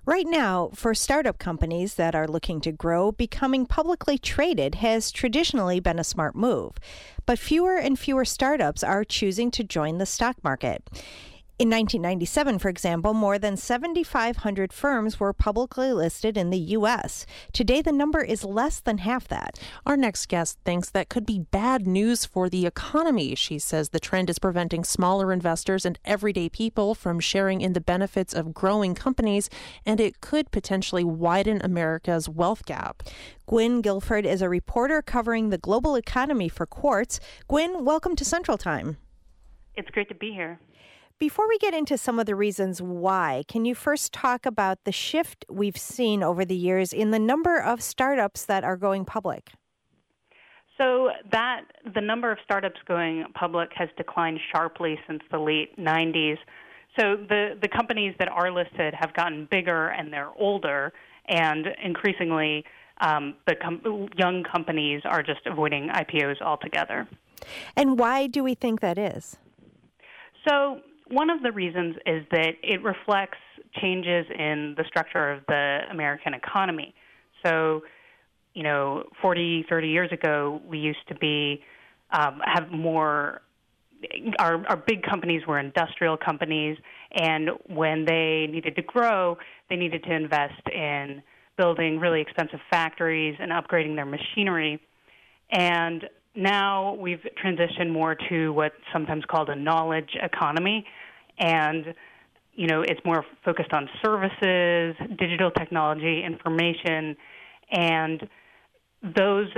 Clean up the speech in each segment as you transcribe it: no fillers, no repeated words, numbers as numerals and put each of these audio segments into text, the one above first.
Right now, for startup companies that are looking to grow, becoming publicly traded has traditionally been a smart move. But fewer and fewer startups are choosing to join the stock market. In 1997, for example, more than 7,500 firms were publicly listed in the U.S. Today, the number is less than half that. Our next guest thinks that could be bad news for the economy. She says the trend is preventing smaller investors and everyday people from sharing in the benefits of growing companies, and it could potentially widen America's wealth gap. Gwynn Guilford is a reporter covering the global economy for Quartz. Gwynn, welcome to Central Time. It's great to be here. Before we get into some of the reasons why, can you first talk about the shift we've seen over the years in the number of startups that are going public? So the number of startups going public has declined sharply since the late 90s. So the companies that are listed have gotten bigger and they're older, and increasingly young companies are just avoiding IPOs altogether. And why do we think that is? So one of the reasons is that it reflects changes in the structure of the American economy. So, 40, 30 years ago, we used to have more, our big companies were industrial companies, and when they needed to grow, they needed to invest in building really expensive factories and upgrading their machinery. And now we've transitioned more to what's sometimes called a knowledge economy, and it's more focused on services, digital technology, information, and those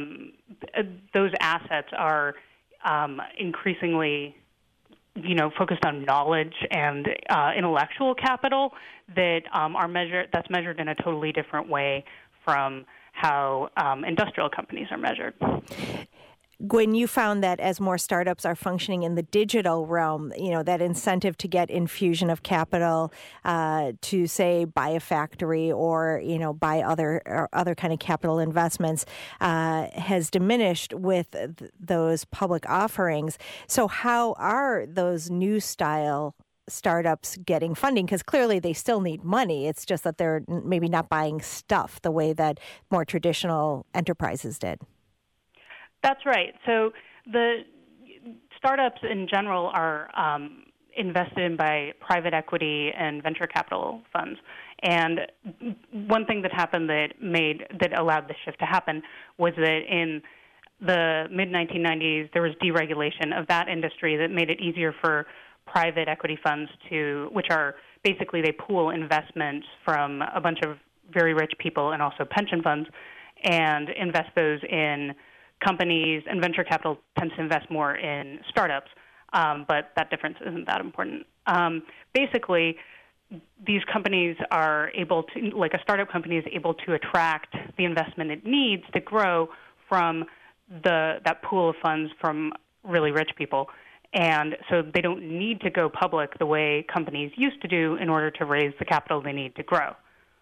assets are increasingly focused on knowledge and intellectual capital that's measured in a totally different way from how industrial companies are measured. Gwynn, you found that as more startups are functioning in the digital realm, that incentive to get infusion of capital to, say, buy a factory or, buy other kind of capital investments has diminished with those public offerings. So how are those new style startups getting funding? Because clearly they still need money. It's just that they're maybe not buying stuff the way that more traditional enterprises did. That's right. So the startups in general are invested in by private equity and venture capital funds. And one thing that happened that allowed the shift to happen was that in the mid-1990s, there was deregulation of that industry that made it easier for private equity funds which are basically they pool investments from a bunch of very rich people and also pension funds and invest those in companies, and venture capital tends to invest more in startups, but that difference isn't that important. Basically, these companies are able to, like a startup company is able to attract the investment it needs to grow from that pool of funds from really rich people. And so they don't need to go public the way companies used to do in order to raise the capital they need to grow.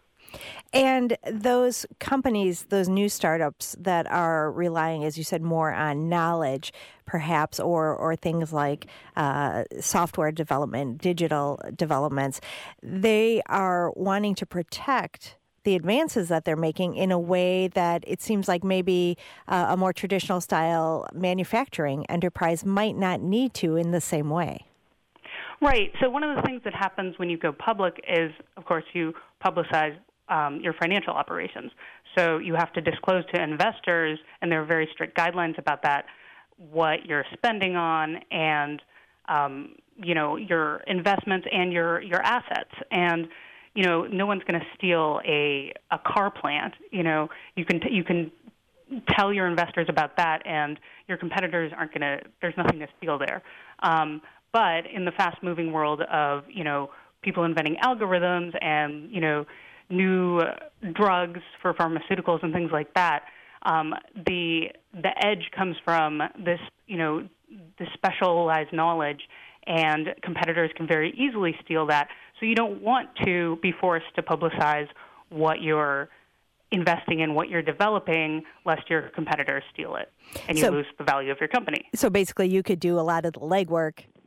And those companies, those new startups that are relying, as you said, more on knowledge, perhaps, or things like software development, digital developments, they are wanting to protect the advances that they're making in a way that it seems like maybe a more traditional style manufacturing enterprise might not need to in the same way. Right. So one of the things that happens when you go public is, of course, you publicize your financial operations. So you have to disclose to investors, and there are very strict guidelines about that, what you're spending on and, your investments and your assets. And, no one's going to steal a car plant. You can tell your investors about that, and your competitors there's nothing to steal there. But in the fast-moving world of, people inventing algorithms and, new drugs for pharmaceuticals and things like that, the edge comes from this, this specialized knowledge, and competitors can very easily steal that. So you don't want to be forced to publicize what you're investing in, what you're developing, lest your competitors steal it and you lose the value of your company. So basically you could do a lot of the legwork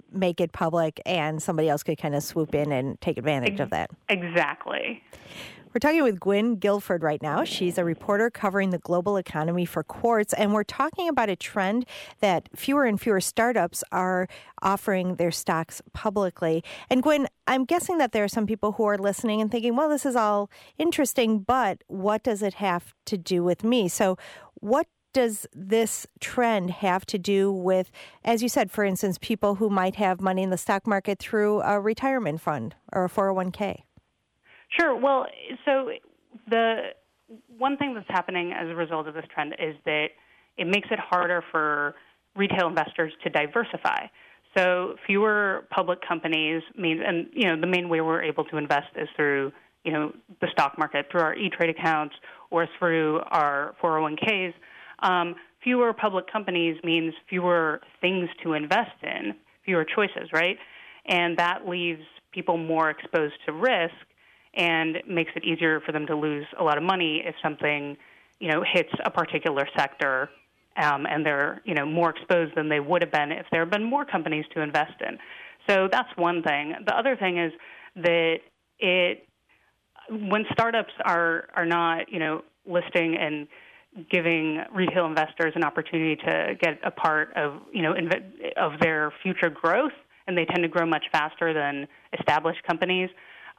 make it public and somebody else could kind of swoop in and take advantage of that. Exactly. We're talking with Gwynne Guilford right now. She's a reporter covering the global economy for Quartz, and we're talking about a trend that fewer and fewer startups are offering their stocks publicly. And Gwynne, I'm guessing that there are some people who are listening and thinking, well, this is all interesting, but what does it have to do with me? So what does this trend have to do with, as you said, for instance, people who might have money in the stock market through a retirement fund or a 401k? Sure. Well, so the one thing that's happening as a result of this trend is that it makes it harder for retail investors to diversify. So fewer public companies means, and the main way we're able to invest is through the stock market, through our E-Trade accounts or through our 401ks. Fewer public companies means fewer things to invest in, fewer choices, right? And that leaves people more exposed to risk and makes it easier for them to lose a lot of money if something, hits a particular sector, and they're, more exposed than they would have been if there had been more companies to invest in. So that's one thing. The other thing is that when startups are not, listing and giving retail investors an opportunity to get a part of, of their future growth, and they tend to grow much faster than established companies.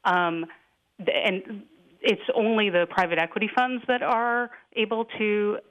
And it's only the private equity funds that are able to,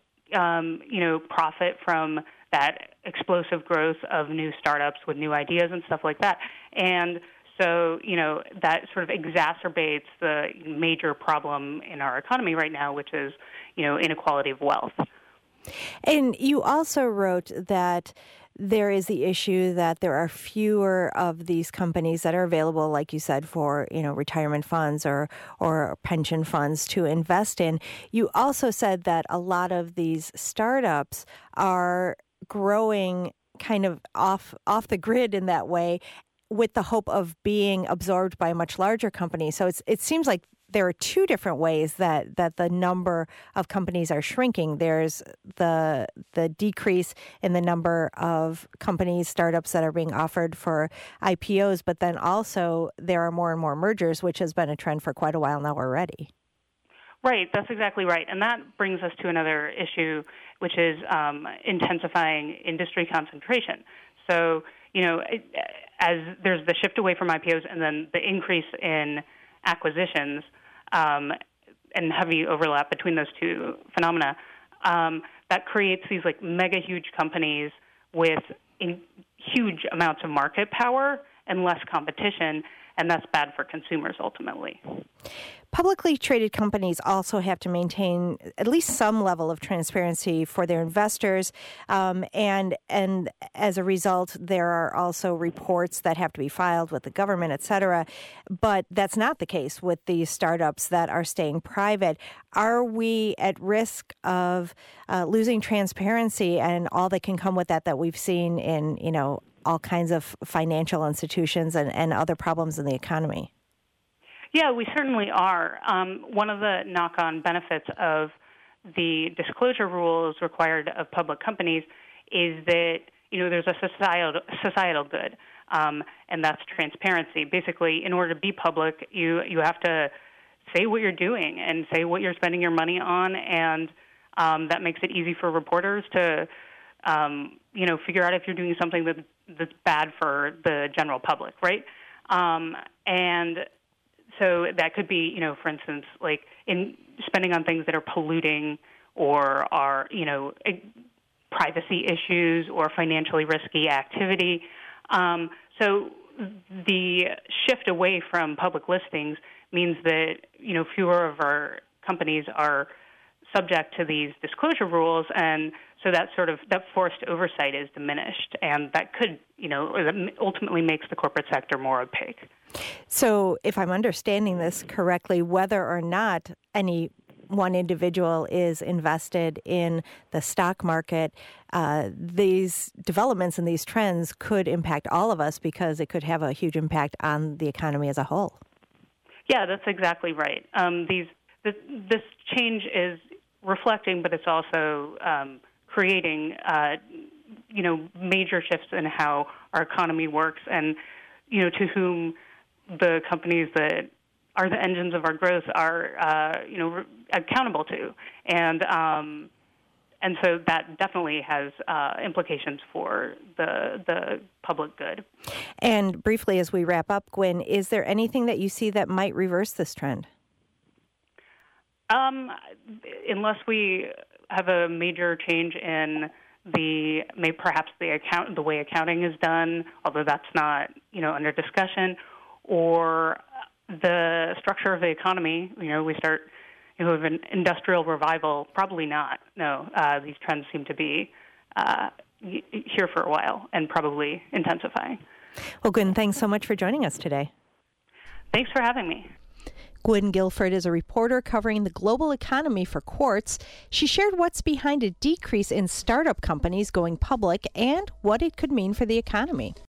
profit from that explosive growth of new startups with new ideas and stuff like that. And so, that sort of exacerbates the major problem in our economy right now, which is, inequality of wealth. And you also wrote that there is the issue that there are fewer of these companies that are available, like you said, for retirement funds or pension funds to invest in. You also said that a lot of these startups are growing kind of off the grid in that way, with the hope of being absorbed by a much larger company. So it seems like there are two different ways that the number of companies are shrinking. There's the decrease in the number of companies, startups that are being offered for IPOs, but then also there are more and more mergers, which has been a trend for quite a while now already. Right, that's exactly right. And that brings us to another issue, which is intensifying industry concentration. So, as there's the shift away from IPOs and then the increase in acquisitions and heavy overlap between those two phenomena, that creates these like mega huge companies with huge amounts of market power and less competition, and that's bad for consumers ultimately. Publicly traded companies also have to maintain at least some level of transparency for their investors, and as a result, there are also reports that have to be filed with the government, et cetera. But that's not the case with these startups that are staying private. Are we at risk of losing transparency and all that can come with that we've seen in all kinds of financial institutions and other problems in the economy? Yeah, we certainly are. One of the knock-on benefits of the disclosure rules required of public companies is that, there's a societal good, and that's transparency. Basically, in order to be public, you have to say what you're doing and say what you're spending your money on, and that makes it easy for reporters to, figure out if you're doing something that's bad for the general public, right? And so that could be, for instance, like in spending on things that are polluting or are, privacy issues or financially risky activity. So the shift away from public listings means that, fewer of our companies are subject to these disclosure rules, and so that forced oversight is diminished, and that could, ultimately makes the corporate sector more opaque. So if I'm understanding this correctly, whether or not any one individual is invested in the stock market, these developments and these trends could impact all of us because it could have a huge impact on the economy as a whole. Yeah, that's exactly right. This change is reflecting, but it's also creating major shifts in how our economy works, and to whom the companies that are the engines of our growth are accountable to, and so that definitely has implications for the public good. And briefly, as we wrap up, Gwen, is there anything that you see that might reverse this trend? Unless we have a major change in perhaps the way accounting is done, although that's not under discussion, or the structure of the economy. We start of an industrial revival. Probably not. No, these trends seem to be here for a while and probably intensifying. Well, Gwen, thanks so much for joining us today. Thanks for having me. Gwen Guilford is a reporter covering the global economy for Quartz. She shared what's behind a decrease in startup companies going public and what it could mean for the economy.